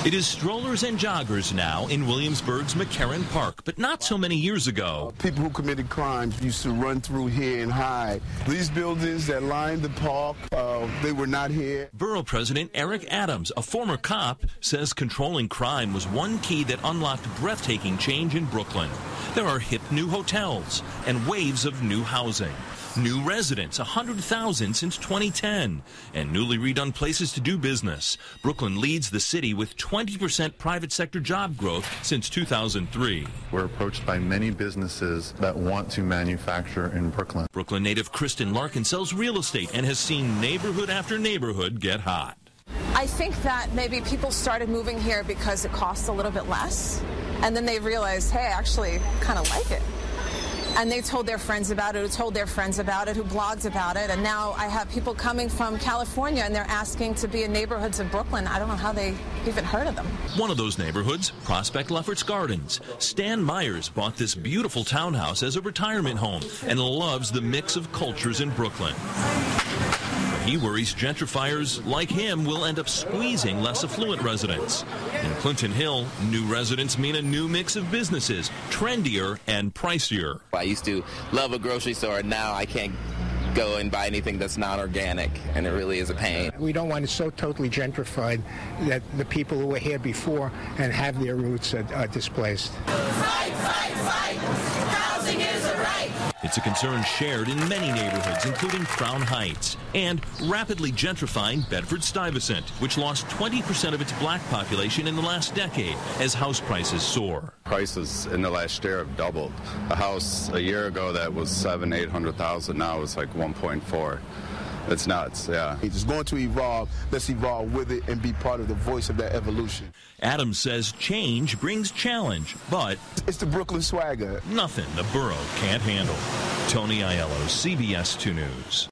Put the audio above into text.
It is strollers and joggers now in Williamsburg's McCarran Park, but not so many years ago. People who committed crimes used to run through here and hide. These buildings that lined the park, they were not here. Borough President Eric Adams, a former cop, says controlling crime was one key that unlocked breathtaking change in Brooklyn. There are hip new hotels and waves of new housing. New residents, 100,000 since 2010, and newly redone places to do business. Brooklyn leads the city with 20% private sector job growth since 2003. We're approached by many businesses that want to manufacture in Brooklyn. Brooklyn native Kristen Larkin sells real estate and has seen neighborhood after neighborhood get hot. I think that maybe people started moving here because it costs a little bit less, and then they realized, hey, I actually kind of like it. And they told their friends about it, who told their friends about it, who blogged about it. And now I have people coming from California, and they're asking to be in neighborhoods of Brooklyn. I don't know how they even heard of them. One of those neighborhoods, Prospect Lefferts Gardens. Stan Myers bought this beautiful townhouse as a retirement home and loves the mix of cultures in Brooklyn. He worries gentrifiers like him will end up squeezing less affluent residents. In Clinton Hill, new residents mean a new mix of businesses, trendier and pricier. I used to love a grocery store. Now I can't go and buy anything that's not organic, and it really is a pain. We don't want it so totally gentrified that the people who were here before and have their roots are displaced. Fight, fight, fight! Housing is a right! It's a concern shared in many neighborhoods, including Crown Heights, and rapidly gentrifying Bedford-Stuyvesant, which lost 20% of its black population in the last decade as house prices soar. Prices in the last year have doubled. A house a year ago that was $700,000-800,000 now is like 1.4. It's nuts, yeah. It's going to evolve. Let's evolve with it and be part of the voice of that evolution. Adams says change brings challenge, but it's the Brooklyn swagger. Nothing the borough can't handle. Tony Aiello, CBS 2 News.